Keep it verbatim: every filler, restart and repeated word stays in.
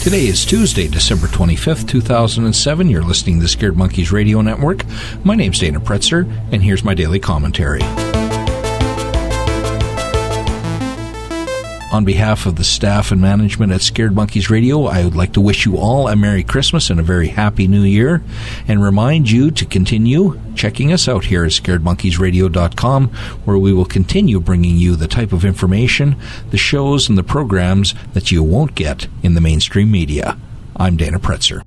Today is Tuesday, December twenty-fifth, two thousand seven. You're listening to the Scared Monkeys Radio Network. My name's Dana Pretzer, and here's my daily commentary. On behalf of the staff and management at Scared Monkeys Radio, I would like to wish you all a Merry Christmas and a very Happy New Year, and remind you to continue checking us out here at scared monkeys radio dot com, where we will continue bringing you the type of information, the shows, and the programs that you won't get in the mainstream media. I'm Dana Pretzer.